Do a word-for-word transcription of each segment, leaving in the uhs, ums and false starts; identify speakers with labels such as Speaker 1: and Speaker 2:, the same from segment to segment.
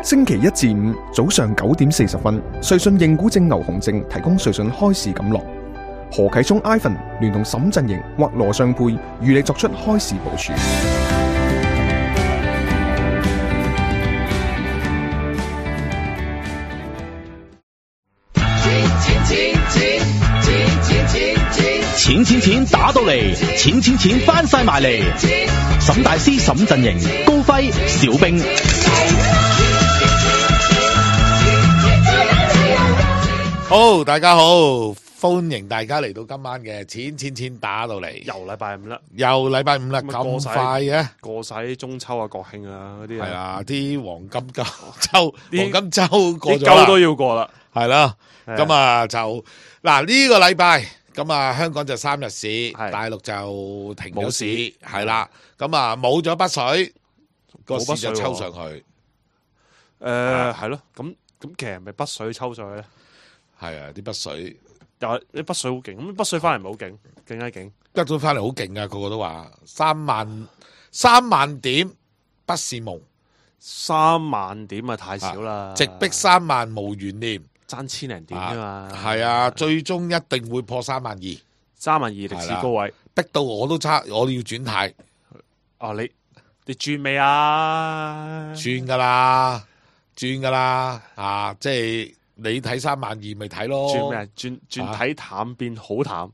Speaker 1: 星期一至五早上九點四十分，瑞信認股證牛熊證提供瑞信開市錦囊。何啟聰 Ivan 聯同沈振盈或羅尚佩與你作出開市部署。
Speaker 2: 錢錢錢打到嚟，錢錢錢翻晒埋嚟。沈大師、沈振盈、高輝、小兵。
Speaker 3: 好，大家好，歡迎大家嚟到今晚嘅錢錢錢打到嚟。
Speaker 4: 又禮拜五啦，
Speaker 3: 又禮拜五啦，咁快嘅，
Speaker 4: 過晒中秋啊、國慶啊嗰啲
Speaker 3: 係啊，啲黃金周、黃金周過咗
Speaker 4: 啦，啲都要過啦，
Speaker 3: 係啦。咁啊就嗱呢個禮拜。咁啊，香港就三日市，大陸就停咗市，係啦。咁啊，冇咗北水，個市就抽上去。
Speaker 4: 誒，係咯。咁咁其實係咪北水抽上去咧？
Speaker 3: 係啊，啲北水
Speaker 4: 又係啲北水好勁。咁北水翻嚟唔係好勁，更加勁。
Speaker 3: 北水翻嚟好勁啊！個個都話三萬三萬點不是夢，
Speaker 4: 三萬點啊太少啦，
Speaker 3: 直逼三萬無懸念。
Speaker 4: 爭千零點啫嘛，
Speaker 3: 係啊，最終一定會破三萬二，
Speaker 4: 三萬二歷史高位，
Speaker 3: 逼到我都差，我都要轉態。
Speaker 4: 哦，你你轉未啊？
Speaker 3: 轉噶啦，轉噶啦，啊，即係你睇三萬二咪睇咯。
Speaker 4: 轉咩？轉轉睇淡變好淡，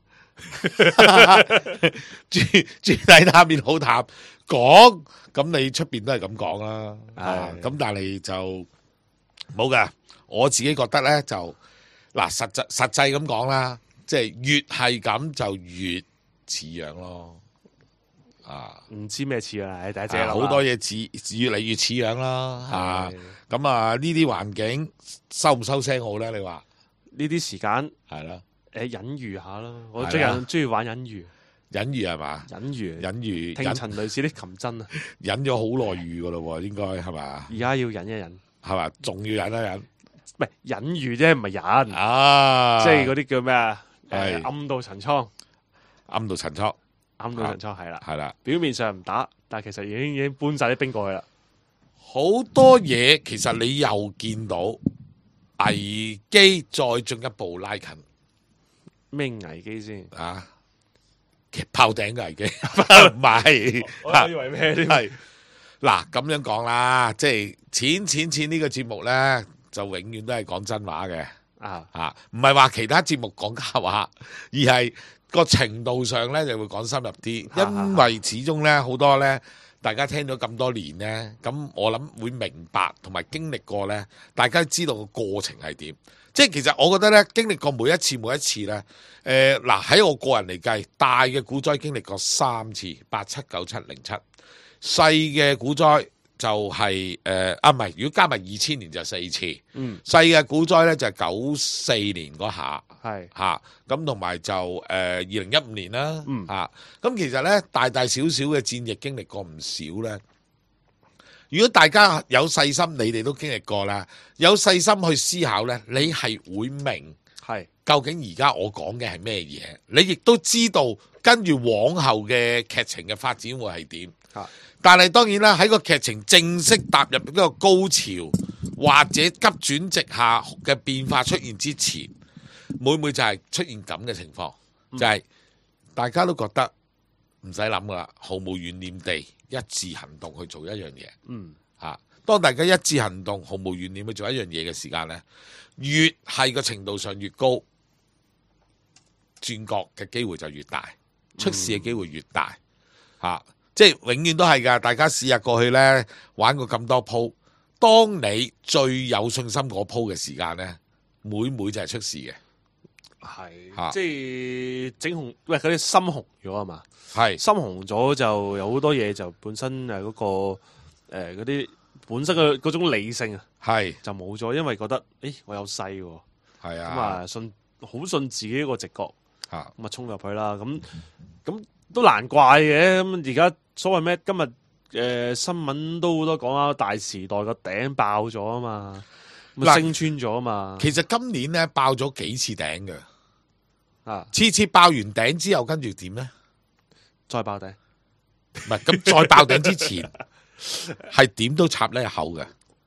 Speaker 3: 轉轉睇淡變好淡。講咁你出邊都係咁講啦，咁但係就冇噶。我自己覺得咧就嗱實際實際咁講啦，即係越係咁就越似樣咯，啊
Speaker 4: 唔知咩似樣，第一隻
Speaker 3: 好多嘢似越嚟越似樣啦，啊咁啊呢啲環境收唔收聲好咧？你話
Speaker 4: 呢啲時間
Speaker 3: 係啦，
Speaker 4: 誒隱喻下啦，我最近中意玩隱喻，
Speaker 3: 隱喻係嘛？
Speaker 4: 隱喻
Speaker 3: 隱喻
Speaker 4: 聽陳女士啲琴真啊，
Speaker 3: 隱咗好耐喻噶咯，應該係嘛？
Speaker 4: 而家要忍一忍，
Speaker 3: 係嘛？仲要忍一忍。
Speaker 4: 唔係隱喻啫，唔係忍
Speaker 3: 啊！
Speaker 4: 即係嗰啲叫咩啊？誒，暗度陳倉，
Speaker 3: 暗度陳倉，
Speaker 4: 暗度陳倉係啦，
Speaker 3: 係啦。表
Speaker 4: 表面上唔打，但係其實已經已經搬晒啲兵過去啦。
Speaker 3: 好多嘢其實你又見到危機再進一步拉近。
Speaker 4: 咩危機先
Speaker 3: 啊？其實炮頂嘅危機唔係，
Speaker 4: 我以為咩添？
Speaker 3: 係嗱咁樣講啦，即係錢錢錢呢個節目咧。就永遠都係講真話嘅，啊啊，唔係話其他節目講假話，而係個程度上咧就會講深入啲，因為始終咧好多咧，大家聽咗咁多年咧，咁我諗會明白同埋經歷過咧，大家知道個過程係點。即係其實我覺得咧，經歷過每一次每一次咧，誒嗱喺我個人嚟計，大嘅股災經歷過三次，八七、九七、零七，細嘅股災。就係、是、誒、呃、啊，唔係，如果加埋二千年就四次。嗯，細嘅股災咧就係九四年嗰下，係嚇咁，同埋就誒二零一五年啦。嗯嚇咁、啊、其實咧大大小小嘅戰役經歷過唔少咧。如果大家有細心，你哋都經歷過啦，有細心去思考咧，你係會明係究竟而家我講嘅係咩嘢？你亦都知道跟住往後嘅劇情嘅發展會係點？嚇。但係當然啦，喺個劇情正式踏入一個高潮或者急轉直下嘅變化出現之前，每每就係出現咁嘅情況，嗯、就係大家都覺得唔使諗噶啦，毫無懸念地一致行動去做一樣嘢。嗯，嚇，當大家一致行動，毫無懸念去做一樣嘢嘅時間呢，越係個程度上越高，轉角嘅機會就越大，出事嘅機會越大，嚇、嗯。即係永遠都係噶，大家試下過去咧玩過咁多鋪，當你最有信心嗰鋪嘅時間咧，每每就係出事嘅，
Speaker 4: 係、啊、即係整紅喂嗰啲心紅咗啊嘛，係心紅咗就有好多嘢就本身誒嗰、嗰個誒嗰啲本身嘅嗰種理性啊，係就冇咗，因為覺得誒我有勢喎，係啊，咁啊信好信自己個直覺，啊咁啊衝入去啦，咁咁。都難怪嘅，咁而家所謂咩？今日誒、呃、新聞都好多講啊，大時代個頂爆咗啊嘛，咁升穿咗啊嘛。其實今年咧爆咗幾次頂嘅，啊，次次爆完頂之後，跟住點咧？再爆頂？唔係咁，再爆頂之前係點都插呢口嘅。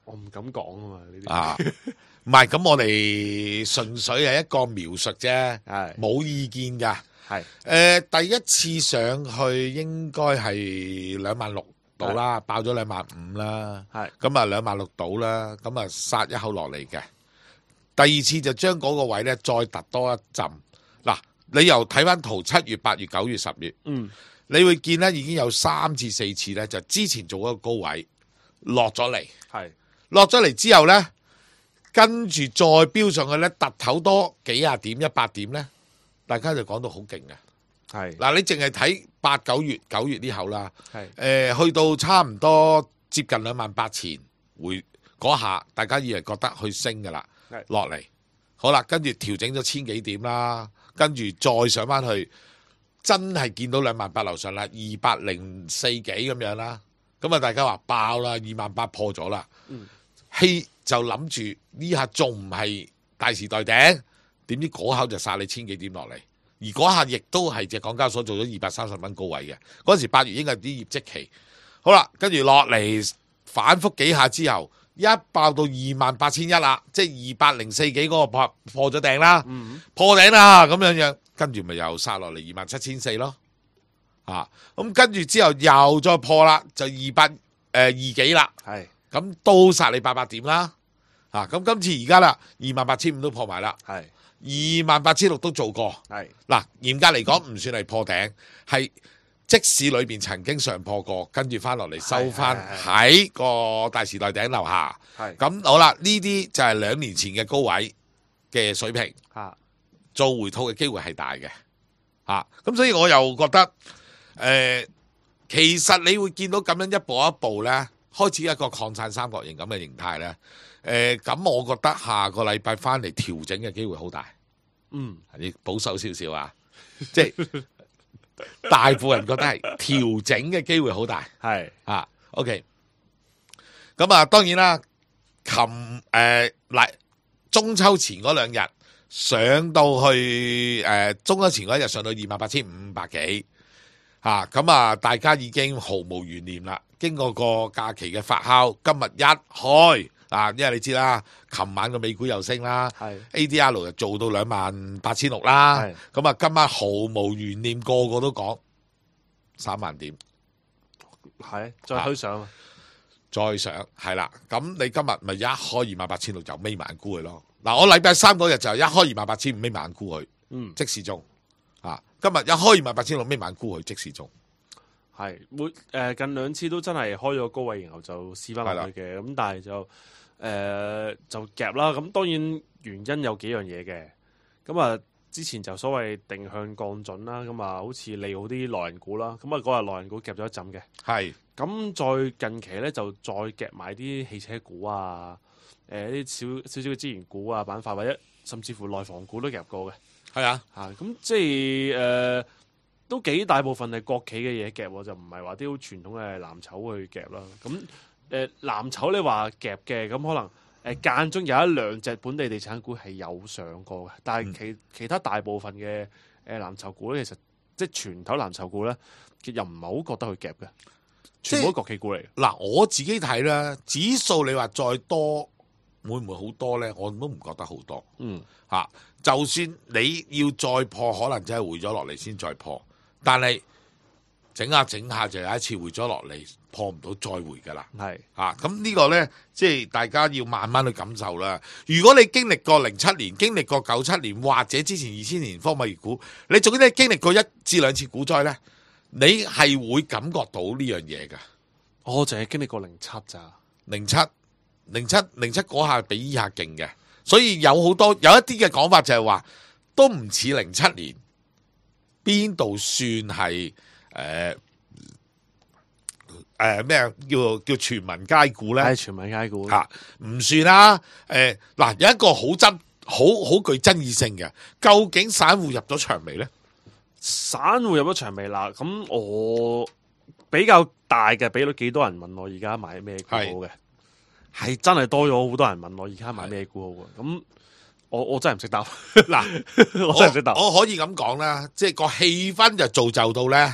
Speaker 4: 我唔敢講啊嘛呢啲
Speaker 3: 啊，唔係咁，我哋純粹係一個描述啫，係冇意見㗎。係誒、呃，第一次上去應該係兩萬六到啦，爆咗兩萬五啦，係咁啊兩萬六到啦，咁啊殺一口落嚟嘅。第二次就將嗰個位咧再突多一陣。嗱，你又睇翻圖，七月、八月、九月、十月，嗯，你會見咧已經有三至四次咧，就之前做嗰個高位落咗嚟，係落咗嚟之後咧，跟住再飆上去咧，突頭多幾廿點、一百點咧。大家就講到好勁嘅，係嗱，你淨係睇八九月九月呢口啦，係誒、呃、去到差唔多接近兩萬八前回嗰下，大家以為覺得去升噶啦，落嚟好啦，跟住調整咗千幾點啦，跟住再上翻去，真係見到兩萬八樓上啦，二百零四幾咁樣啦，咁啊大家話爆啦，二萬八破咗啦，嗯，希就諗住呢下仲唔係大時代頂？點知嗰口就殺你千幾點落嚟，而嗰下亦都係隻港交所做咗二百三十蚊高位嘅。嗰時八月應該係啲業績期，好啦，跟住落嚟反覆幾下之後，一爆到二萬八千一啦，即係二百零四幾嗰個破破咗頂啦，嗯、破頂啦咁樣樣，跟住咪又殺落嚟二萬七千四咯，啊，咁跟住之後又再破啦，就二百誒二幾啦，係咁都殺你八百點啦，啊，咁今次而家啦，二萬八千五都破埋啦，係。二萬八千六都做過，係嗱，嚴格嚟講唔算係破頂，係即市裏邊曾經上破過，跟住翻落嚟收翻喺個大時代頂樓下，係咁好啦。呢啲就係兩年前嘅高位嘅水平，吓做回吐嘅機會係大嘅，吓咁所以我又覺得，誒、呃，其實你會見到咁樣一步一步咧，開始一個擴散三角形咁嘅形態咧。誒、呃，咁我覺得下個禮拜翻嚟調整嘅機會好大，嗯，你保守少少啊，即係大部分人覺得係調整嘅機會好大，係啊 ，OK，咁啊，當然啦，琴誒嗱中秋前嗰兩日上到去誒、呃、中秋前嗰一日上到二萬八千五百幾，吓咁啊，大家已經毫無懸念啦，經過個假期嘅發酵，今日一開。啊，因為你知啦，琴晚個美股又升啦 ，A D R 就做到兩萬八千六啦，咁啊今晚毫無懸念，個個都講三萬點，係
Speaker 4: 再推上，啊、
Speaker 3: 再上係啦。咁你今日咪一開二萬八千六就眯埋眼沽佢咯。嗱，我禮拜三嗰日就一開二萬八千五眯埋眼沽佢，嗯，即時中啊。今日一開二萬八千六眯埋眼沽佢，即時中。
Speaker 4: 係每誒近兩次都真係開咗高位，然後就試翻落去嘅，咁但係就誒、呃、就夾啦。咁當然原因有幾樣嘢嘅。咁啊之前就所謂定向降準啦，咁啊好似利好啲內銀股啦。咁啊嗰日內銀股夾咗一陣嘅。係。咁再近期咧就再夾埋啲汽車股啊，誒啲少少少嘅資源股啊板塊，或者甚至乎內房股都夾過嘅。係啊，嚇咁即係誒。呃都幾大部分係國企嘅嘢夾，就唔係話啲好傳統嘅藍籌去夾啦。咁誒、呃、藍籌你話夾嘅，咁可能誒、呃、間中有一兩隻本地地產股係有上過嘅，但係其、嗯、其他大部分嘅誒、呃、藍籌股咧，其實即係全頭藍籌股咧，又唔係好覺得佢夾嘅，全部都國企股嚟。
Speaker 3: 嗱，我自己睇啦，指數你話再多會唔會好多咧？我都唔覺得好多。嗯，嚇、啊，就算你要再破，可能真係回咗落嚟先再破。但係整下整下就有一次回咗落嚟，破唔到再回噶啦。係啊，咁呢個呢，即係大家要慢慢去感受啦。如果你經歷過零七年，經歷過九七年，或者之前二千年科米股，你總之你經歷過一至兩次股災呢，你係會感覺到呢樣嘢噶。
Speaker 4: 我淨係經歷過零七咋，
Speaker 3: 零七零七零七嗰下比依下勁嘅，所以有好多有一啲嘅講法就係話，都唔似零七年。邊度算係誒誒咩叫叫全民皆股咧？
Speaker 4: 係全民皆股
Speaker 3: 嚇，唔算啦。誒嗱，有一個好爭好好具爭議性嘅，究竟散戶入咗場未咧？
Speaker 4: 散戶入咗場未啦？咁我比較大嘅比率幾多人問我而家買咩股好嘅？係真係多咗好多人問我而家買咩股好嘅？咁。我我真係唔識答，嗱，我真係唔識答。我可以咁講啦，即係個氣氛就造就到咧，誒、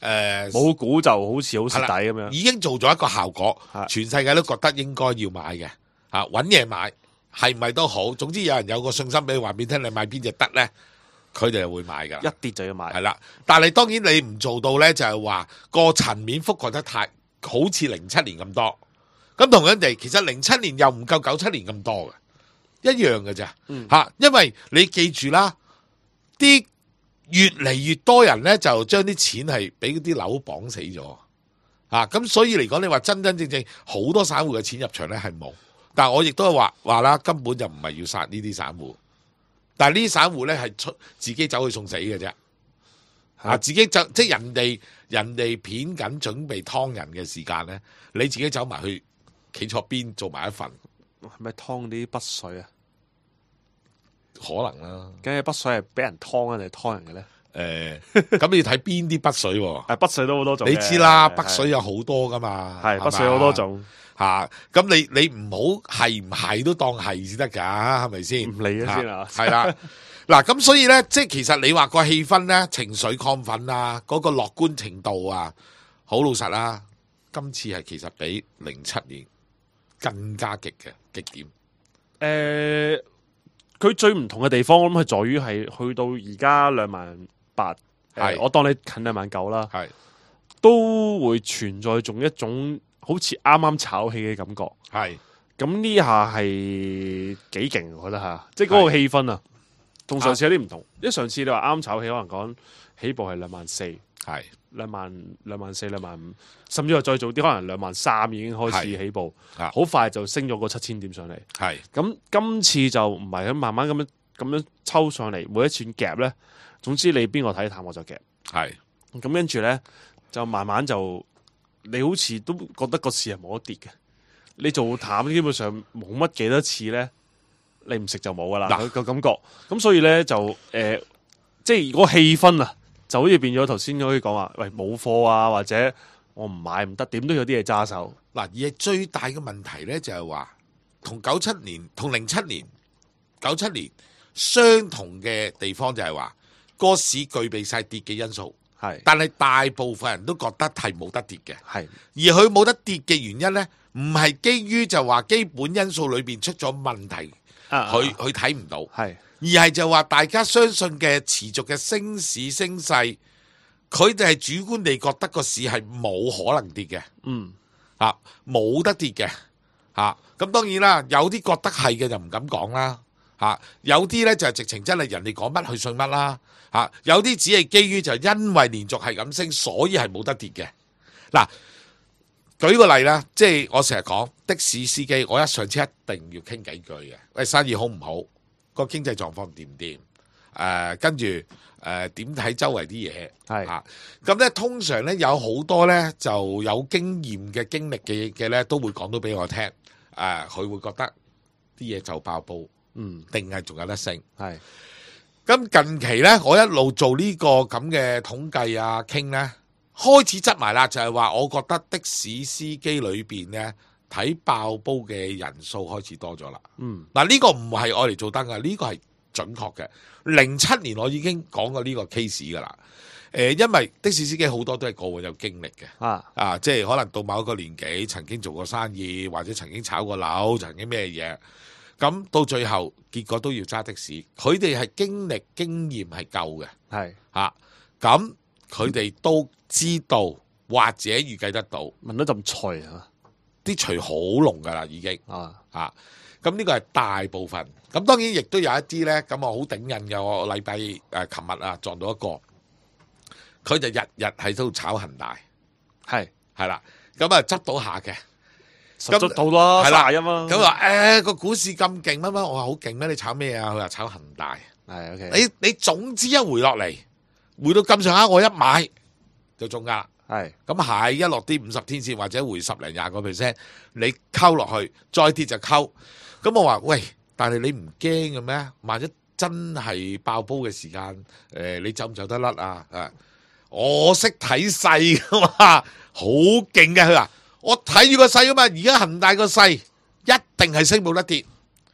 Speaker 3: 誒
Speaker 4: 冇估就好似好蝕底咁樣，
Speaker 3: 已經做咗一個效果，全世界都覺得應該要買嘅嚇，揾嘢買係咪都好？總之有人有個信心俾你話俾你聽，你買邊隻得咧，佢哋就會買㗎。
Speaker 4: 一跌就要買，
Speaker 3: 係啦。但係當然你唔做到咧，就係話個層面覆蓋得太好似零七年咁多。咁同樣地，其實零七年又唔夠九七年咁多嘅，一樣嘅咋嚇。因為你記住啦，啲越嚟越多人咧就將啲錢係俾嗰啲樓綁死咗啊！咁所以嚟講，你話真真正正好多散戶嘅錢入場咧係冇，但係我亦都係話話啦，根本就唔係要殺呢啲散戶，但係呢啲散戶咧係出自己走去送死嘅啫。啊，自己就即係人哋人哋片緊準備劏人嘅時間咧，你自己走埋去企錯邊做埋一份，
Speaker 4: 係咪劏啲北水啊？
Speaker 3: 可能啦，
Speaker 4: 梗係北水係俾人劏啊定係劏人嘅咧？
Speaker 3: 誒，咁你要睇邊啲北水喎？
Speaker 4: 誒，北水都好多種，
Speaker 3: 你知啦，北水有好多噶嘛，
Speaker 4: 係北水好多種
Speaker 3: 吓。咁你你唔好係唔係都當係先得噶，係咪先？
Speaker 4: 唔理咗先啊，
Speaker 3: 係啦。嗱，咁所以咧，即係其實你話個氣氛咧，情緒亢奮啊，嗰個樂觀程度啊，好老實啦。今次係其實比零七年更加極嘅極點。
Speaker 4: 誒。佢最唔同嘅地方，我諗係在於係去到而家兩萬八，係我當你近兩萬九啦，係都會存在種一種好似啱啱炒起嘅感覺，係咁呢下係幾勁，我覺得吓，即係嗰個氣氛啊，同上次有啲唔同。因為上次你話啱炒起，可能講起步係兩萬四，係兩萬兩萬四兩萬五，甚至話再早啲，可能兩萬三已經開始起步，好快就升咗個七千點上嚟。係咁今次就唔係咁慢慢咁樣咁樣抽上嚟，每一串夾咧，總之你邊個睇淡我就夾。係咁跟住咧就慢慢就你好似都覺得個市係冇得跌嘅，你做淡基本上冇乜幾多次咧，你唔食就冇噶啦個感覺。咁所以咧就誒、呃，即係個氣氛啊。就好似變咗頭先可以講話，喂冇貨啊，或者我唔買唔得，點都有啲嘢揸手。
Speaker 3: 嗱，而係最大嘅問題咧，就係話同九七年、同零七年、九七年相同嘅地方就係話個市具備晒跌嘅因素，係，但係大部分人都覺得係冇得跌嘅，係。而佢冇得跌嘅原因咧，唔係基於就話基本因素裏邊出咗問題，佢佢睇唔到，係。而係就話大家相信嘅持續嘅升市升勢，佢哋係主觀地覺得個市係冇可能跌嘅，嗯，啊冇得跌嘅，啊咁當然啦，有啲覺得係嘅就唔敢講啦，啊有啲咧就係直情真係人哋講乜去信乜啦，啊有啲只係基於就係因為連續係咁升，所以係冇得跌嘅。嗱，舉個例啦，即係我成日講的士司機，我一上車一定要傾幾句嘅，喂生意好唔好？個經濟狀況掂唔掂？誒、呃，跟住誒點睇周圍啲嘢係嚇咁咧？通常咧有好多咧就有經驗嘅經歷嘅嘅咧，都會講到俾我聽。誒、呃，佢會覺得啲嘢就爆煲，嗯，定係仲有得升？係。咁近期咧，我一路做呢個咁嘅統計啊，傾咧開始執埋啦，就係、是、話我覺得的士司機裏邊咧。睇爆煲嘅人數開始多咗啦。嗯，嗱、這、呢個唔係我嚟做燈嘅，呢、這個係準確嘅。零七年我已經講過呢個 case 噶啦。誒、呃，因為的士司機好多都係過往有經歷嘅。啊啊，即係可能到某一個年紀，曾經做過生意，或者曾經炒過樓，曾經咩嘢。咁到最後結果都要揸的士。佢哋係經歷經驗係夠嘅。係啊，咁佢哋都知道或者預計得到。
Speaker 4: 聞到陣脆啊！
Speaker 3: 啲除好濃噶啦，已經啊啊！咁呢個係大部分。咁當然亦都有一啲咧，咁我好頂癮嘅。我禮拜誒琴日啊撞到一個，佢就日日喺度炒恒大，係係啦。咁啊執到下嘅，
Speaker 4: 執到啦，
Speaker 3: 係啦。
Speaker 4: 咁
Speaker 3: 話誒個股市咁勁乜乜，我話好勁咩？你炒咩啊？佢話炒恒大。係 OK。你你總之一回落嚟，回到咁上下，我一買就中㗎。係咁係一落啲五十天線或者回十零廿個 percent， 你溝落去再跌就溝。咁我話喂，但係你唔驚嘅咩？萬一真係爆煲嘅時間，誒、呃，你走唔走得甩啊？啊，我識睇勢噶嘛，好勁嘅。佢話我睇住個勢啊嘛，而家恒大個勢一定係升冇得跌，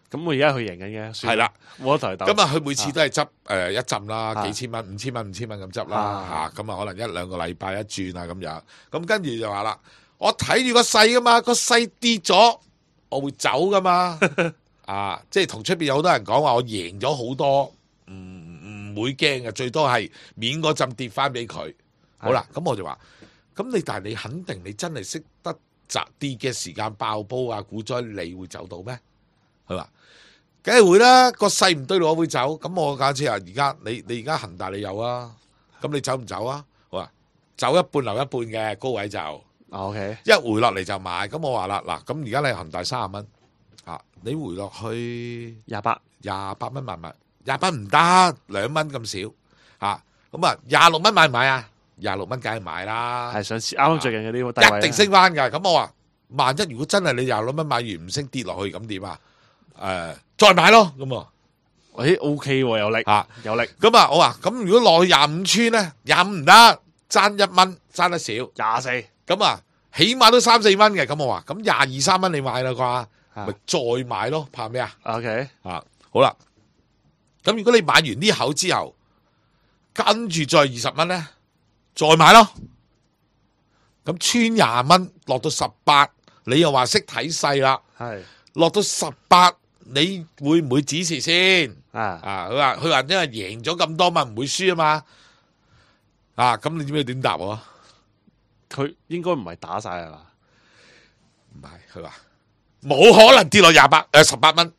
Speaker 4: 咁我而家佢贏緊嘅，
Speaker 3: 係啦，
Speaker 4: 冇得抬鬥。
Speaker 3: 咁啊，佢每次都係執誒一陣啦，幾千蚊、五千蚊、五千蚊咁執啦嚇。咁啊，可能一兩個禮拜一轉啊咁樣。咁跟住就話啦，我睇住個勢噶嘛，個勢跌咗，我會走噶嘛。啊，即係同出邊有好多人講話，我贏咗好多，唔唔會驚嘅，最多係面嗰陣跌翻俾佢。好啦，咁我就話，咁你但係你肯定你真係識得砸跌嘅時間爆煲啊股災，你會走到咩？係嘛？梗係會啦，個勢唔對路我會走。咁我假設啊，而家你你而家恒大你有啊，咁你走唔走啊？好啊，走一半留一半嘅高位就
Speaker 4: ，OK，
Speaker 3: 一回落嚟就買。咁我話啦，嗱，咁而家你恒大三十蚊，啊，你回落去
Speaker 4: 廿八
Speaker 3: 廿八蚊買買，廿八唔得，兩蚊咁少，啊，咁啊廿六蚊買唔買啊？廿六蚊梗係買啦，
Speaker 4: 係上次啱啱最近嘅呢個低位，
Speaker 3: 一定升翻㗎。咁我話，萬一如果真係你廿六蚊買完唔升跌落去，咁點啊？誒、呃，再買咯，咁啊，
Speaker 4: 誒 O K 喎，有力
Speaker 3: 嚇，
Speaker 4: 有力。
Speaker 3: 咁啊，我話咁如果落去廿五村咧，廿五唔得，爭一蚊，爭得少，
Speaker 4: 廿四，
Speaker 3: 咁啊，起碼都三四蚊嘅。咁我話，咁廿二三蚊你買啦啩，咪再買咯，怕咩啊
Speaker 4: ？OK，
Speaker 3: 啊，好啦，咁如果你買完呢口之後，跟住再二十蚊咧，再買咯，咁穿廿蚊落到十八，你又話識睇勢啦，
Speaker 4: 係
Speaker 3: 落到十八。你會唔會指示先？
Speaker 4: 啊
Speaker 3: 啊！佢話佢話因為贏咗咁多嘛，唔會輸啊嘛。啊！咁你知唔知點答我？
Speaker 4: 佢應該唔係打晒係嘛？
Speaker 3: 唔係，佢話冇可能跌落廿八誒十八蚊。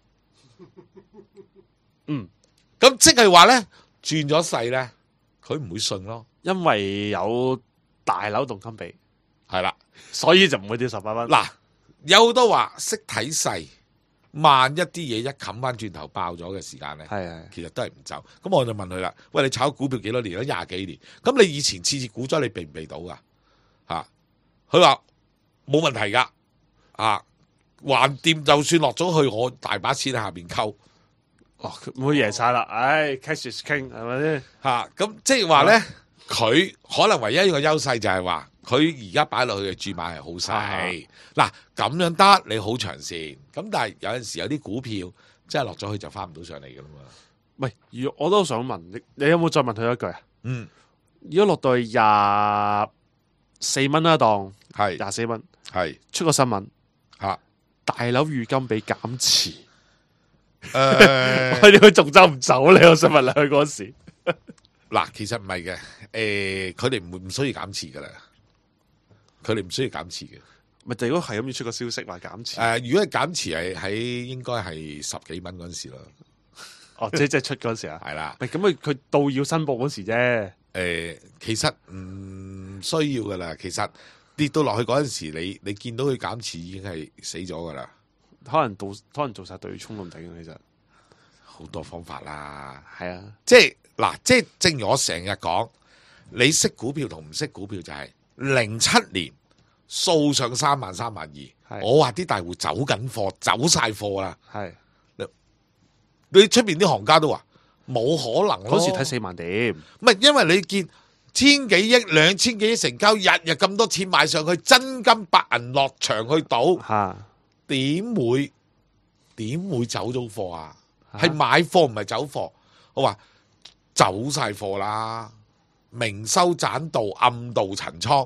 Speaker 4: 嗯，
Speaker 3: 咁即係話咧轉咗勢咧，佢唔會信咯。
Speaker 4: 因為有大樓同金比，
Speaker 3: 係啦，
Speaker 4: 所以就唔會跌十八蚊。
Speaker 3: 嗱，有好多話識睇勢。萬一啲嘢一冚翻轉頭爆咗嘅時間咧，
Speaker 4: 係係，
Speaker 3: 其實都係唔走。咁我就問佢啦，喂，你炒股票幾多年啦？廿幾年。咁你以前次次股災你避唔避到噶？嚇，佢話冇問題噶。啊，橫掂就算落咗去，我大把錢喺下邊溝。
Speaker 4: 哦，唔會贏晒啦。唉 ，cash is king 係咪先？
Speaker 3: 嚇，咁即係話咧，佢可能唯一一個優勢就係話。佢而家擺落去嘅注碼係好細，嗱咁樣得你好長線，咁但係有陣時有啲股票真係落咗去就翻唔到上嚟噶啦嘛。
Speaker 4: 喂，如我都想問你，你有冇再問佢一句啊？
Speaker 3: 嗯，
Speaker 4: 如果落到去廿四蚊一檔，
Speaker 3: 係
Speaker 4: 廿四蚊，
Speaker 3: 係
Speaker 4: 出個新聞
Speaker 3: 嚇、啊，
Speaker 4: 大樓預金被減持，
Speaker 3: 誒、呃，
Speaker 4: 佢哋佢仲走唔走咧？我想問你佢嗰時，
Speaker 3: 嗱，其實唔係嘅，誒，佢哋唔會唔需要減持噶啦。佢哋唔需要減持嘅，
Speaker 4: 咪就如果係咁要出個消息話減持，
Speaker 3: 誒、呃，如果係減持係喺應該係十幾蚊嗰陣時咯。
Speaker 4: 哦，即係即係出嗰陣時啊，
Speaker 3: 係啦。
Speaker 4: 咪咁佢佢到要申報嗰時啫。誒、
Speaker 3: 呃，其實唔需要噶啦。其實跌到落去嗰陣時，你你見到佢減持已經係死咗噶啦。
Speaker 4: 可能到可能做晒對沖咁頂，其實
Speaker 3: 好多方法啦。
Speaker 4: 係啊，
Speaker 3: 即係嗱，即係正如我成日講，你識股票同唔識股票就係、是。零七年掃上三萬三萬二，我話啲大戶走緊貨，走晒貨啦。係你出邊啲行家都話冇可能咯。
Speaker 4: 嗰時睇四萬點，
Speaker 3: 唔係因為你見千幾億、兩千幾億成交，日日咁多錢買上去，真金白銀落場去賭，嚇點會點會走咗貨啊？係買貨唔係走貨。我話走晒貨啦。明修棧道，暗度陳倉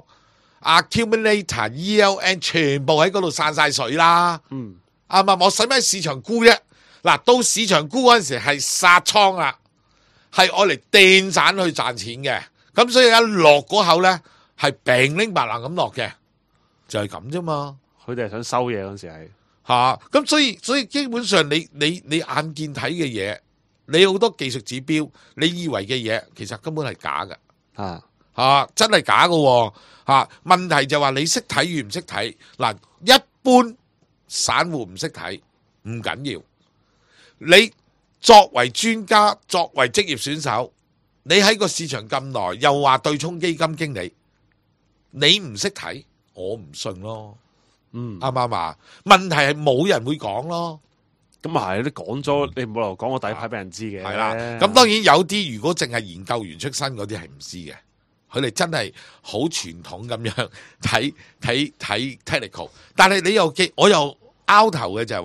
Speaker 3: ，accumulator、E L N 全部喺嗰度散晒水啦。嗯，啱唔啱？我使乜喺市場沽啫？嗱，到市場沽嗰陣時係殺倉啦，係我嚟掟散去賺錢嘅。咁所以一落嗰口咧，係平拎白爛咁落嘅，就係咁啫嘛。
Speaker 4: 佢哋係想收嘢嗰陣時係
Speaker 3: 吓，咁所以所以基本上你你你眼見睇嘅嘢，你好多技術指標，你以為嘅嘢，其實根本係假嘅。啊啊，真係假嘅吓，問題就話你識睇與唔識睇。嗱，一般散戶唔識睇唔緊要，你作為專家，作為職業選手，你喺個市場咁耐，又話對沖基金經理，你唔識睇，我唔信咯。嗯，啱唔啱啊？問題係冇人會講咯。
Speaker 4: 咁啊係，你講咗，你唔好留講個底牌俾人知嘅。
Speaker 3: 係啦，咁當然有啲如果淨係研究員出身嗰啲係唔知嘅，佢哋真係好傳統咁樣睇睇睇 technical。但係你又記，我又拗頭嘅就係話，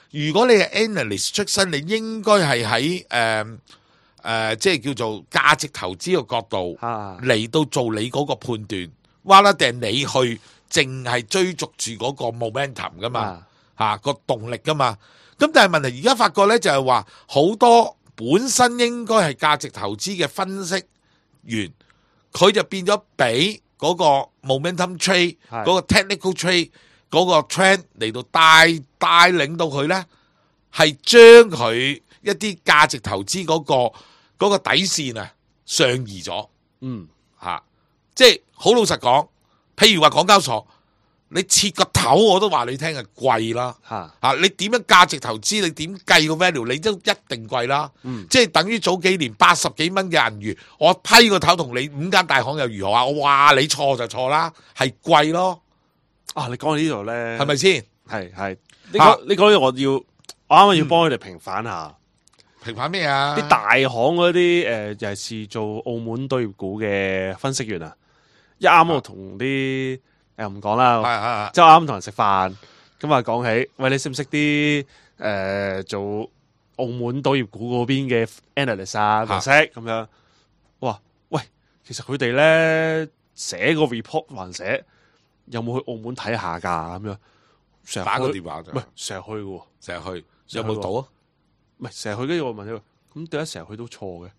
Speaker 3: 如果你係 analyst 出身，你應該係喺誒誒，即係叫做價值投資嘅角度嚟、啊、到做你嗰個判斷，或者定你去淨係追逐住嗰個 momentum 噶嘛，吓、啊啊、個動力噶嘛。咁但係問題而家發覺咧，就係話好多本身應該係價值投資嘅分析員，佢就變咗俾嗰個 momentum trade 嗰個 technical trade 嗰個 trend 嚟到帶帶領到佢咧，係將佢一啲價值投資嗰、嗰個、嗰個底線啊上移咗。嗯，吓、啊，即係好老實講，譬如話港交所，你切個頭我都話你聽係貴啦。吓、啊啊，你點樣價值投資？你點計個 value？你都一定貴啦。嗯，即係等於早幾年八十幾蚊嘅銀娛，我批個頭同你五間大行又如何啊？我話你錯就錯啦，係貴咯。
Speaker 4: 啊！你講到呢度咧，
Speaker 3: 係咪先？
Speaker 4: 係係，你講你講，我要我啱啱要幫佢哋平反下，
Speaker 3: 平反咩啊？
Speaker 4: 啲大行嗰啲誒，尤其是做澳門賭業股嘅分析員啊，一啱我同啲誒唔講啦，即係啱啱同人食飯，咁啊講起，喂，你識唔識啲誒做澳門賭業股嗰邊嘅 analyst 啊？唔識咁樣，哇！喂，其實佢哋咧寫個 report 還寫。有冇去澳門睇下噶咁樣？成日
Speaker 3: 打個電話就，
Speaker 4: 唔係成日去嘅，
Speaker 3: 成日去，有冇賭啊？
Speaker 4: 唔係成日去，跟住我問佢，咁點解成日去都錯嘅？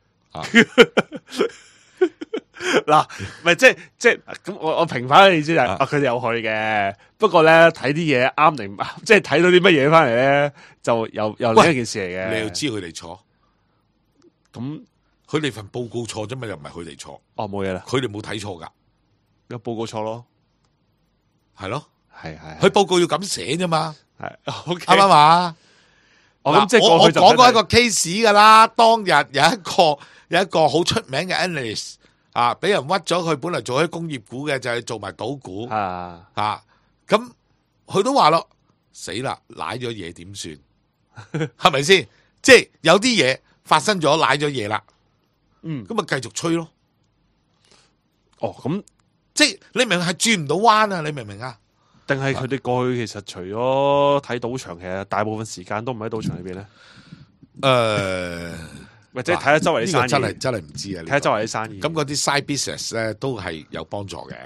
Speaker 4: 嗱，唔係即係即係咁，我我平反你知就係，佢哋有去嘅，不過咧睇啲嘢啱定唔啱，即係睇到啲乜嘢翻嚟咧，就又又另一件事嚟嘅。
Speaker 3: 你又知佢哋錯，咁佢哋份報告錯啫嘛，又唔係佢哋錯。
Speaker 4: 哦，冇嘢啦，
Speaker 3: 佢哋冇睇錯噶，
Speaker 4: 有報告錯咯。
Speaker 3: 係咯，
Speaker 4: 係係，
Speaker 3: 佢報告要咁寫啫嘛，
Speaker 4: 係啱
Speaker 3: 啱嘛？我咁即係我我講過一個 case 噶啦，當日有一個有一個好出名嘅 analyst 啊，俾人屈咗，佢本來做喺工業股嘅，就係做埋賭股啊，啊，咁佢都話咯，死啦，瀨咗嘢點算？係咪先？即係有啲嘢發生咗，瀨咗嘢啦，嗯，咁咪繼續吹咯。
Speaker 4: 哦，咁。
Speaker 3: 即係你明係轉唔到彎啊！你明唔明啊？
Speaker 4: 定係佢哋過去其實除咗睇賭場，其實大部分時間都唔喺賭場裏邊咧。誒、呃，或者睇下周圍啲生意，
Speaker 3: 真係真係唔知啊！
Speaker 4: 睇下周圍啲生意，
Speaker 3: 咁嗰啲 side business 咧都係有幫助嘅，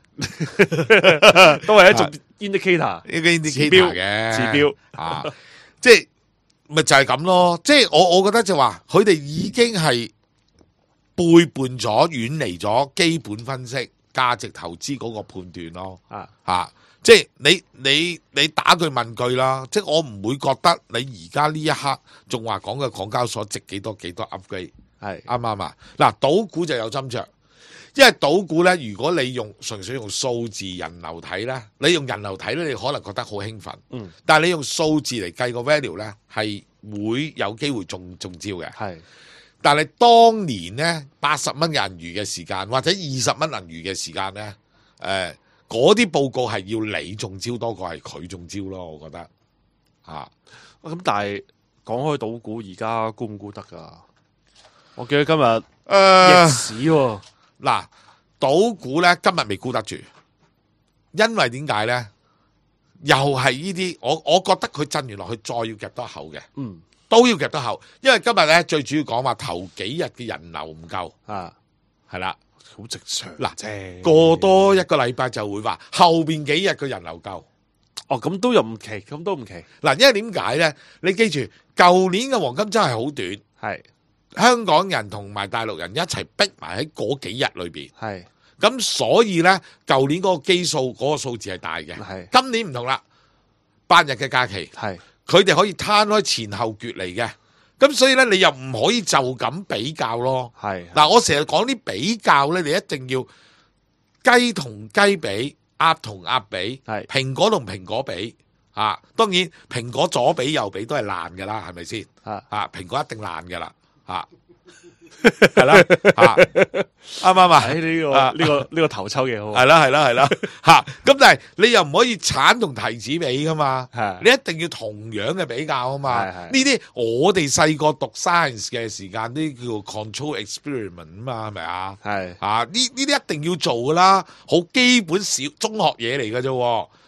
Speaker 4: 都係一種 indicator，
Speaker 3: 一個 indicator 嘅
Speaker 4: 指標
Speaker 3: 啊！即係咪就係咁咯？即係我我覺得就話佢哋已經係背叛咗、遠離咗基本分析。價值投資嗰個判斷咯，啊啊，即係你你你打句問句啦，即係我唔會覺得你而家呢一刻仲話講嘅港交所值幾多幾多 upgrade， 係啱唔啱啊？嗱，賭股就有斟酌，因為賭股咧，如果你用純粹用數字人流睇咧，你用人流睇咧，你可能覺得好興奮，嗯，但係你用數字嚟計個 value 咧，係會有機會中中招嘅，係。但係當年咧八十蚊銀娛嘅時間，或者二十蚊銀娛嘅時間咧，誒嗰啲報告係要你中招多過係佢中招咯，我覺得啊。
Speaker 4: 咁但係講開賭股，而家估唔估得噶？我記得今日誒逆市喎，
Speaker 3: 嗱，賭股咧今日未估得住，因為點解咧？又係呢啲，我我覺得佢震完落去，再要夾多口嘅，嗯。都要夾得後，因為今日咧最主要講話頭幾日嘅人流唔夠啊，係啦，
Speaker 4: 好正常。
Speaker 3: 嗱，過多一個禮拜就會話後邊幾日嘅人流夠。
Speaker 4: 哦，咁都又唔奇，咁都唔奇。
Speaker 3: 嗱，因為點解咧？你記住，舊年嘅黃金周係好短，係香港人同埋大陸人一齊逼埋喺嗰幾日裏邊，係咁，所以咧舊年嗰個基數嗰個數字係大嘅，係今年唔同啦，八日嘅假期係。佢哋可以攤開前後決嚟嘅，咁所以咧你又唔可以就咁比較咯。係嗱，我成日講啲比較咧，你一定要雞同雞比，鴨同鴨比，係蘋果同蘋果比啊。當然蘋果左比右比都係爛噶啦，係咪先？啊啊，蘋果一定爛噶啦，啊係啦，啱唔啱啊？
Speaker 4: 呢個呢個呢個頭抽嘢好，
Speaker 3: 係啦係啦係啦吓。咁但係你又唔可以橙同提子比噶嘛？你一定要同樣嘅比較啊嘛。呢啲我哋細個讀 science 嘅時間，啲叫做 control experiment 啊嘛，係咪啊？係啊，呢呢啲一定要做噶啦，好基本小中學嘢嚟噶啫。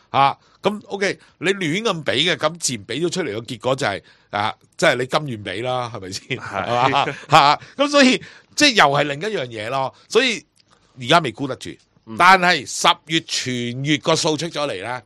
Speaker 3: 啊，咁 OK， 你亂咁俾嘅，咁自然俾咗出嚟嘅結果就係、是、啊，即係你甘願俾啦，係咪先？係嘛嚇，咁所以即係又係另一樣嘢咯。所以而家未估得住，嗯、但係十月全月個數出咗嚟咧。誒、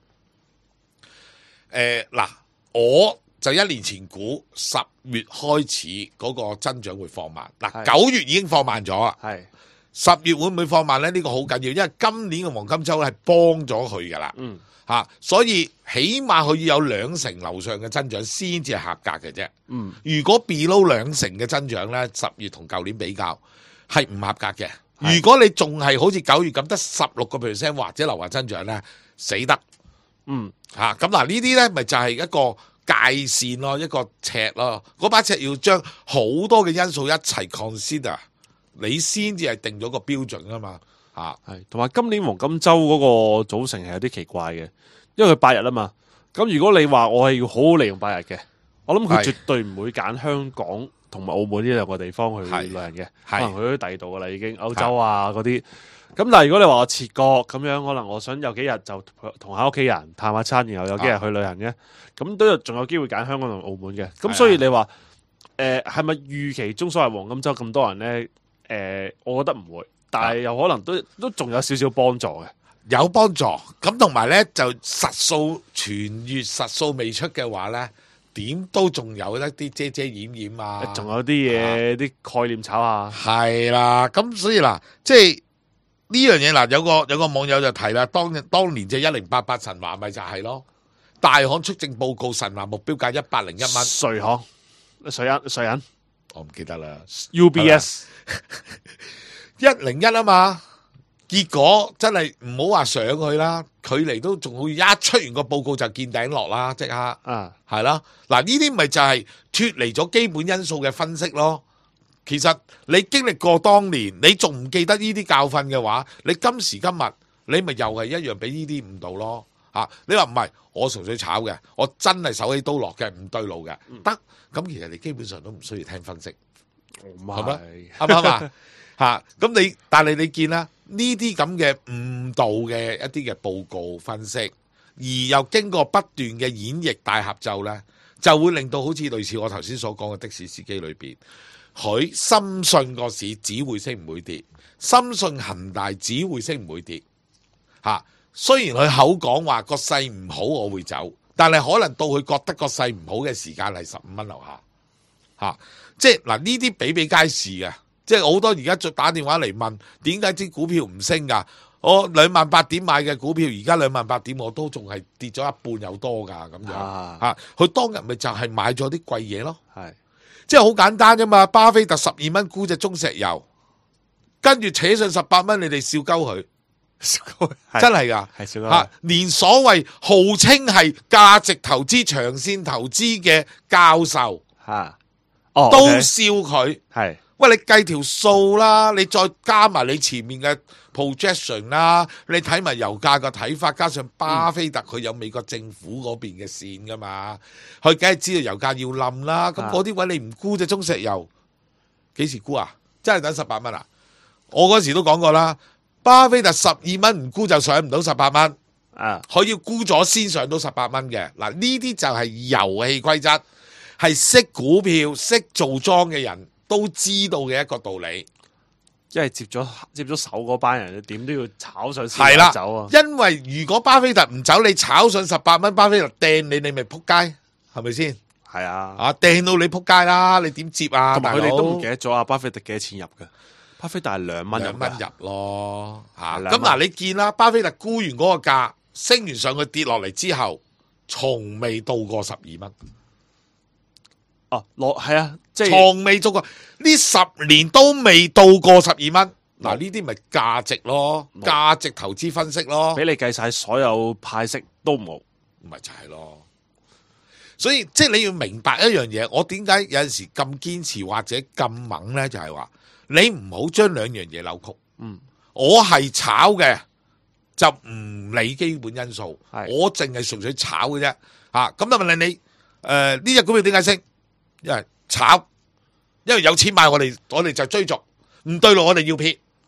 Speaker 3: 呃、嗱，我就一年前估十月開始嗰個增長會放慢，嗱九月已經放慢咗啦。係。十月會唔會放慢咧？呢、呢個好緊要，因為今年嘅黃金週係幫咗佢噶啦，嗯嚇，所以起碼佢要有兩成樓上嘅增長先至係合格嘅啫。嗯，如果 below 兩成嘅增長咧，十月同舊年比較係唔合格嘅。如果你仲係好似九月咁得十六個 percent 或者樓下增長咧，死得。嗯嚇，咁嗱呢啲咧咪就係一個界線咯，一個尺咯，嗰把尺要將好多嘅因素一齊 consider。你先至係定咗個標準啊嘛，嚇
Speaker 4: 係同埋今年黃金週嗰個組成係有啲奇怪嘅，因為佢八日啊嘛。咁如果你話我係要好好利用八日嘅，我諗佢絕對唔會揀香港同埋澳門呢兩個地方去旅行嘅，可能去咗第二度噶啦已經歐洲啊嗰啲。咁但係如果你話我切割咁樣，可能我想有幾日就同下屋企人探下親，然後有幾日去旅行嘅，咁都有仲有機會揀香港同澳門嘅。咁所以你話誒係咪預期中所謂黃金週咁多人咧？誒、呃，我覺得唔會，但係有可能都都仲有少少幫助嘅，
Speaker 3: 有幫助。咁同埋咧，就實數全月實數未出嘅話咧，點都仲有一啲遮遮掩掩啊，
Speaker 4: 仲有啲嘢啲概念炒下。
Speaker 3: 係啦，咁所以嗱，即係呢樣嘢嗱，有個有個網友就提啦，當當年隻一零八八神華咪就係咯，大行出證報告神華目標價一百零一蚊，
Speaker 4: 瑞行、瑞銀、瑞銀。
Speaker 3: 我唔記得啦
Speaker 4: ，U B S
Speaker 3: 一零一啊嘛，結果真係唔好話上去啦，距離都仲會一出完個報告就見頂落啦，即刻啊，係啦，嗱呢啲咪就係脫離咗基本因素嘅分析咯。其實你經歷過當年，你仲唔記得呢啲教訓嘅話，你今時今日你咪又係一樣俾呢啲誤導咯。啊，你話唔係，我純粹炒嘅，我真係手起刀落嘅，唔對路嘅，得。咁其實你基本上都唔需要聽分析，係咪？啱唔啱啊？嚇！咁你但係你見啦，呢啲咁嘅誤導嘅一啲嘅報告分析，而又經過不斷嘅演繹大合奏咧，就會令到好似類似我頭先所講嘅的士司機裏邊，佢深信個市只會升唔會跌，深信恒大只會升唔會跌。嚇！雖然佢口講話個勢唔好，我會走。但係可能到佢覺得個勢唔好嘅時間係十五蚊樓下，嚇、啊，即係嗱呢啲比比皆是嘅，即係好多而家再打電話嚟問點解啲股票唔升㗎？我兩萬八點買嘅股票，而家兩萬八點我都仲係跌咗一半有多㗎咁樣嚇。佢、啊啊、當日咪就係買咗啲貴嘢咯，係即係好簡單啫嘛。巴菲特十二蚊沽隻中石油，跟住扯上十八蚊，你哋笑鳩佢。真係噶，係吓，連所謂號稱係價值投資、長線投資嘅教授吓，哦，都笑佢。係，喂，你計條數啦，你再加埋你前面嘅 projection 啦，你睇埋油價嘅睇法，加上巴菲特佢有美國政府嗰邊嘅線噶嘛，佢梗係知道油價要冧啦。咁嗰啲位你唔沽隻中石油，幾時沽啊？真係等十八蚊啊！我嗰時都講過啦。巴菲特十二蚊唔沽就上唔到十八蚊，啊！佢要沽咗先上到十八蚊嘅。嗱，呢啲就係遊戲規則，係識股票、識做莊嘅人都知道嘅一個道理。
Speaker 4: 因為接咗接咗手嗰班人，點都要炒上先啦走啊！
Speaker 3: 因為如果巴菲特唔走，你炒上十八蚊，巴菲特掟你，你咪撲街，係咪先？係啊，啊掟到你撲街啦！你點接啊？
Speaker 4: 同埋佢哋都唔記得咗啊！巴菲特幾多錢入嘅？巴菲特係兩蚊
Speaker 3: 兩蚊入咯，吓咁嗱，你見啦，巴菲特沽完嗰個價，升完上去跌落嚟之後，從未到過十二蚊。
Speaker 4: 哦，落係啊，即係
Speaker 3: 從未做過，呢十年都未到過十二蚊。嗱，呢啲咪價值咯，價值投資分析咯，
Speaker 4: 俾你計晒所有派息都冇，
Speaker 3: 咪就係咯。所以即係你要明白一樣嘢，我點解有陣時咁堅持或者咁猛咧？就係話。你唔好將兩樣嘢扭曲。嗯，我係炒嘅就唔理基本因素，我淨係純粹炒嘅啫。吓，咁就問你，你誒呢隻股票點解升？因為炒，因為有錢買我哋，我哋就追逐，唔對路我哋要撇。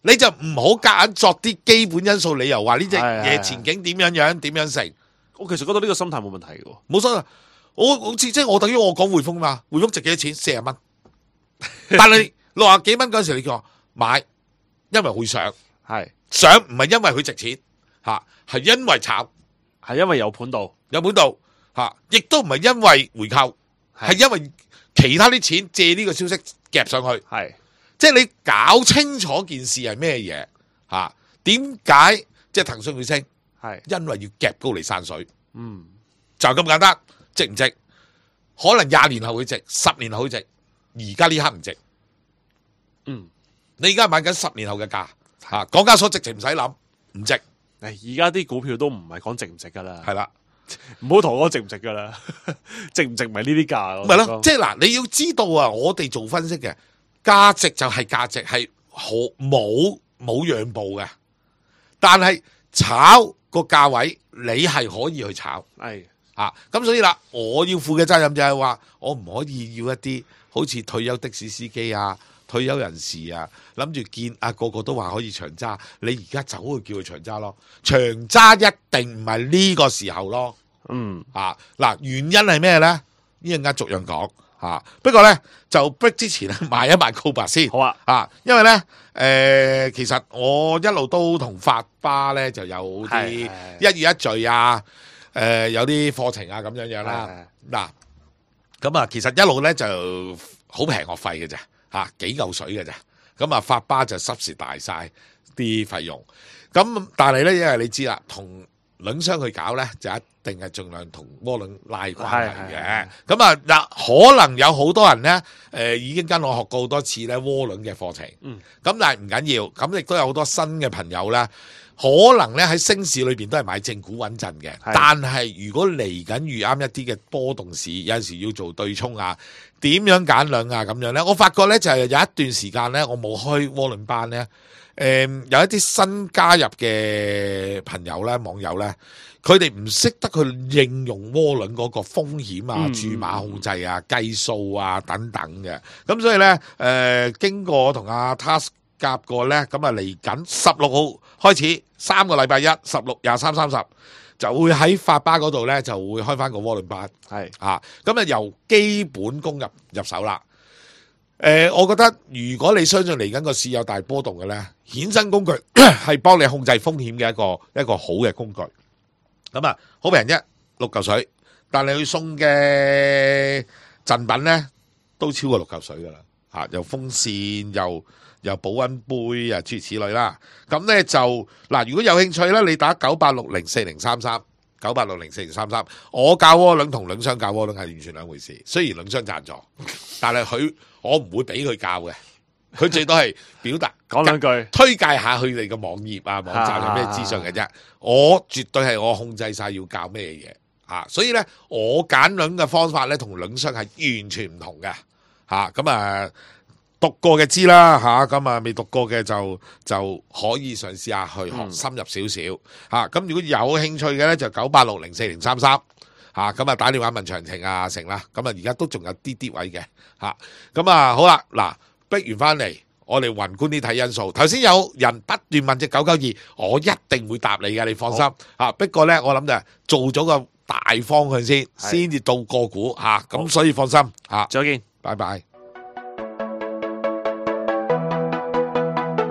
Speaker 3: 你就唔好夾硬作啲基本因素理由話呢隻嘢前景點樣樣點樣成。
Speaker 4: 我其實覺得呢個心態冇問題嘅，
Speaker 3: 冇所謂。我好似即係我等於我講匯豐嘛，匯豐值幾多錢？四十蚊。但係六十幾蚊嗰陣時，你叫我買，因為會上，
Speaker 4: 係
Speaker 3: 上唔係因為佢值錢吓，係因為炒，
Speaker 4: 係因為有盤度，
Speaker 3: 有盤度吓，亦都唔係因為回購，係因為其他啲錢借呢個消息夾上去，
Speaker 4: 係
Speaker 3: 即係你搞清楚件事係咩嘢吓？點解即係騰訊會升？係因為要夾高嚟散水，嗯，就咁簡單。值唔值？可能廿年後會值，十年後會值，而家呢刻唔值。嗯，你而家買緊十年後嘅價，吓港交所值值唔使諗，唔值。
Speaker 4: 誒，而家啲股票都唔係講值唔值噶啦，
Speaker 3: 係啦，
Speaker 4: 唔好同我講值唔值噶啦，值唔值咪呢啲價。
Speaker 3: 咪咯，即係嗱，你要知道啊，我哋做分析嘅價值就係價值，係好冇冇讓步嘅，但係炒個價位你係可以去炒，係。啊，咁所以啦，我要負嘅責任就係話，我唔可以要一啲好似退休的士司機啊、退休人士啊，諗住見啊個個都話可以長揸，你而家走去叫佢長揸咯，長揸一定唔係呢個時候咯。嗯，啊嗱，原因係咩咧？呢陣間逐樣講吓。不過咧就 break 之前咧買一買告白先。好啊，啊，因為咧誒、呃，其實我一路都同發巴咧就有啲一月一聚啊。誒、呃，有啲課程啊，咁樣樣啦。嗱，咁啊，其實一路咧就好平學費嘅啫，吓幾嚿水嘅啫。咁啊，發巴就濕時大晒啲費用。咁但係咧，因為你知啦，同輪商去搞咧，就一定係盡量同窩輪拉關係嘅。咁啊，嗱，可能有好多人咧，誒、呃，已經跟我學過好多次咧窩輪嘅課程。嗯。咁但係唔緊要，咁亦都有好多新嘅朋友咧。可能咧喺升市裏邊都係買正股穩陣嘅，但係如果嚟緊遇啱一啲嘅波動市，有陣時要做對沖啊，點樣揀兩啊咁樣咧？我發覺咧就係有一段時間咧，我冇開窩輪班咧，誒、呃、有一啲新加入嘅朋友咧、網友咧，佢哋唔識得去應用窩輪嗰個風險啊、注碼控制啊、計數啊等等嘅，咁所以咧誒、呃、經過同阿 Task 夾過咧，咁啊嚟緊十六號開始三個禮拜一、十六、廿三、三十就會喺發巴嗰度咧就會開翻個窩輪班，係啊，咁啊由基本功入入手啦。誒、呃，我覺得如果你相信嚟緊個市有大波動嘅咧，衍生工具係幫你控制風險嘅一個一個好嘅工具。咁啊，好平啫，六嚿水，但係佢送嘅贈品咧都超過六嚿水噶啦，吓又風扇又。又保溫杯啊，諸如此類啦。咁咧就嗱，如果有興趣咧，你打九八六零四零三三，九八六零四零三三。我教窩輪同輪商教窩輪係完全兩回事。雖然輪商贊助，但係佢我唔會俾佢教嘅，佢最多係表達
Speaker 4: 講兩句，
Speaker 3: 推介下佢哋嘅網頁啊、網站有咩資訊嘅啫。我絕對係我控制晒要教咩嘢啊，所以咧我揀輪嘅方法咧同輪商係完全唔同嘅吓。咁啊。讀過嘅知啦吓，咁啊未讀過嘅就就可以嘗試下去學深入少少吓。咁、嗯、如果有興趣嘅咧，就九八六零四零三三吓，咁啊打電話問詳情啊成啦。咁啊而家都仲有啲啲位嘅吓。咁啊好啦，嗱逼完翻嚟，我哋宏觀啲睇因素。頭先有人不斷問隻九九二，我一定會答你嘅，你放心吓。不過咧，我諗就做咗個大方向先，先至到個股吓。咁所以放心吓。
Speaker 4: 再見，
Speaker 3: 拜拜。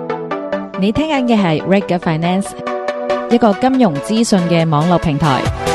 Speaker 5: 你聽緊嘅係 Reg Finance，一個金融資訊嘅網絡平台。